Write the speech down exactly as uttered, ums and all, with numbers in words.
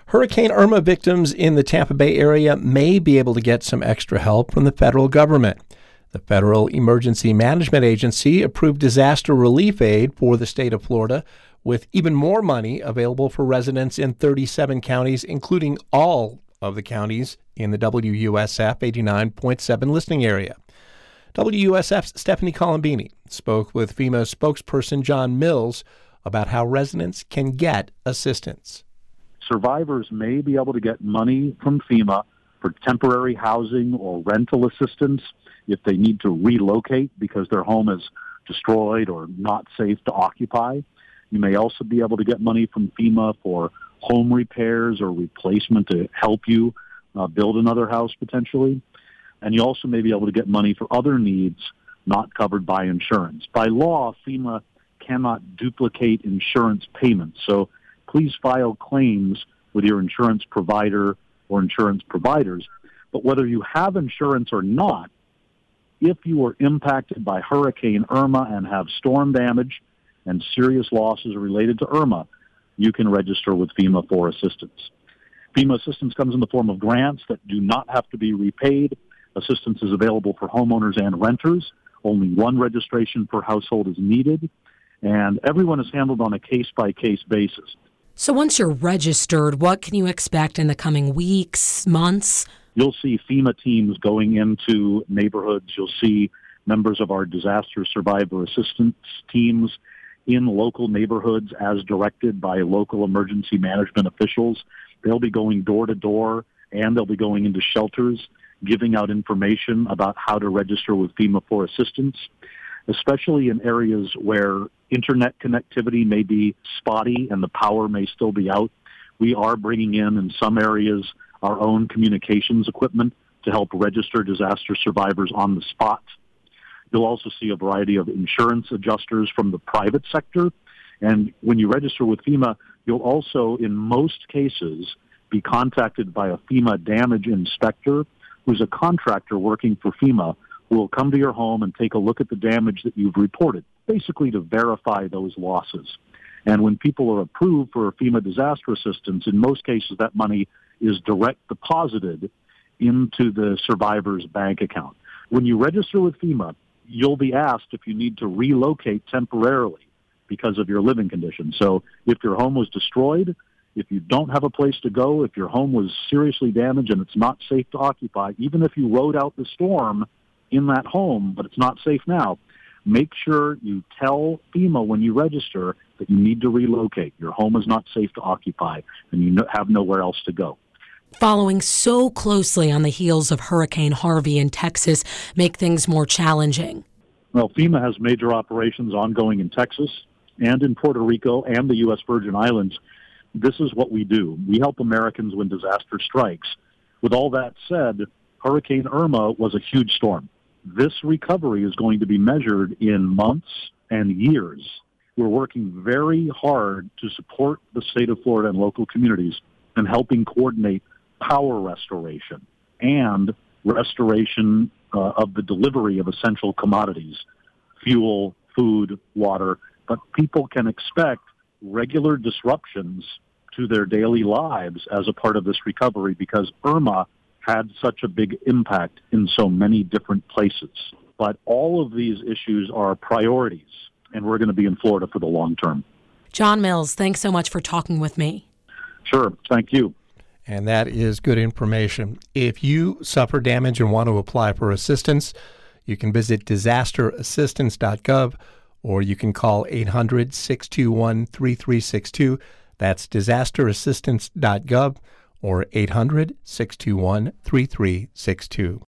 Hurricane Irma victims in the Tampa Bay area may be able to get some extra help from the federal government. The Federal Emergency Management Agency approved disaster relief aid for the state of Florida, with even more money available for residents in thirty-seven counties, including all of the counties in the W U S F eighty-nine point seven listening area. W U S F's Stephanie Colombini spoke with FEMA spokesperson John Mills about how residents can get assistance. Survivors may be able to get money from FEMA for temporary housing or rental assistance if they need to relocate because their home is destroyed or not safe to occupy. You may also be able to get money from FEMA for home repairs or replacement to help you uh, build another house potentially. And you also may be able to get money for other needs not covered by insurance. By law, FEMA cannot duplicate insurance payments, so please file claims with your insurance provider or insurance providers. But whether you have insurance or not, if you were impacted by Hurricane Irma and have storm damage and serious losses related to Irma, you can register with FEMA for assistance. FEMA assistance comes in the form of grants that do not have to be repaid. Assistance is available for homeowners and renters. Only one registration per household is needed, and everyone is handled on a case-by-case basis. So once you're registered, what can you expect in the coming weeks, months? You'll see FEMA teams going into neighborhoods. You'll see members of our disaster survivor assistance teams in local neighborhoods as directed by local emergency management officials. They'll be going door to door, and they'll be going into shelters, giving out information about how to register with FEMA for assistance, especially in areas where internet connectivity may be spotty and the power may still be out. We are bringing in, in some areas, our own communications equipment to help register disaster survivors on the spot. You'll also see a variety of insurance adjusters from the private sector. And when you register with FEMA, you'll also, in most cases, be contacted by a FEMA damage inspector who's a contractor working for FEMA who will come to your home and take a look at the damage that you've reported, basically to verify those losses. And when people are approved for FEMA disaster assistance, in most cases that money is direct deposited into the survivor's bank account. When you register with FEMA, you'll be asked if you need to relocate temporarily because of your living conditions. So if your home was destroyed, if you don't have a place to go, if your home was seriously damaged and it's not safe to occupy, even if you rode out the storm in that home, but it's not safe now, make sure you tell FEMA when you register that you need to relocate. Your home is not safe to occupy, and you have nowhere else to go. Following so closely on the heels of Hurricane Harvey in Texas make things more challenging. Well, FEMA has major operations ongoing in Texas and in Puerto Rico and the U S Virgin Islands. This is what we do. We help Americans when disaster strikes. With all that said, Hurricane Irma was a huge storm. This recovery is going to be measured in months and years. We're working very hard to support the state of Florida and local communities in helping coordinate power restoration and restoration uh, of the delivery of essential commodities, fuel, food, water. But people can expect regular disruptions to their daily lives as a part of this recovery because Irma had such a big impact in so many different places. But all of these issues are priorities, and we're going to be in Florida for the long term. John Mills, thanks so much for talking with me. Sure. Thank you. And that is good information. If you suffer damage and want to apply for assistance, you can visit disaster assistance dot gov or you can call eight hundred, six two one, three three six two. That's disaster assistance dot gov or eight hundred, six two one, three three six two.